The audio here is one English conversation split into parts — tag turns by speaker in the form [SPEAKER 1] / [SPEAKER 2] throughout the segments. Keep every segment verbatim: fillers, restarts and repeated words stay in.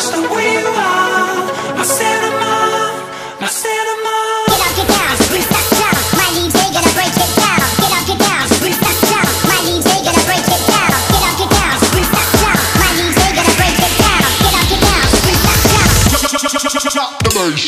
[SPEAKER 1] just the way you are. My cinema, my cinema.
[SPEAKER 2] Get up, get down, Bruce, that's down. My D J gonna break it down. Get up, get down, Bruce, that's down. My D J gonna break it down. Get up, get down, Bruce, that's down. My D J gonna break it down. Get up, get down, Bruce, that's down.
[SPEAKER 3] The bass.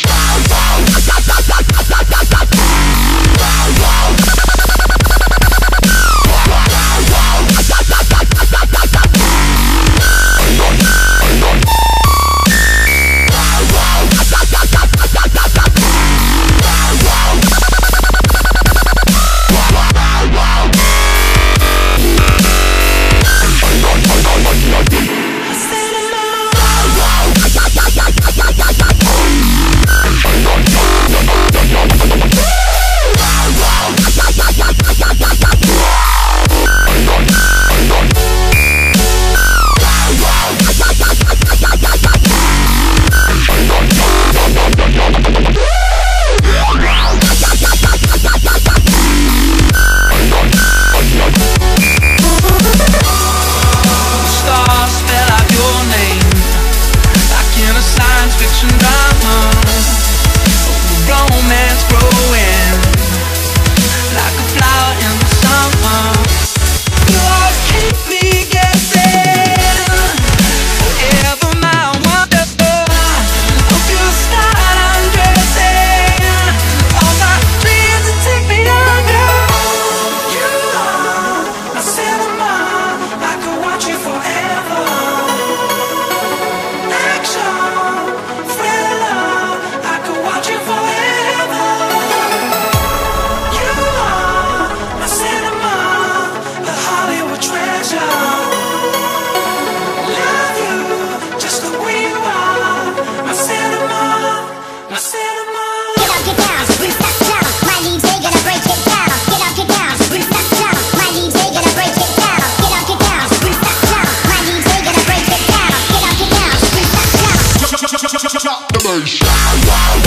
[SPEAKER 3] The bass.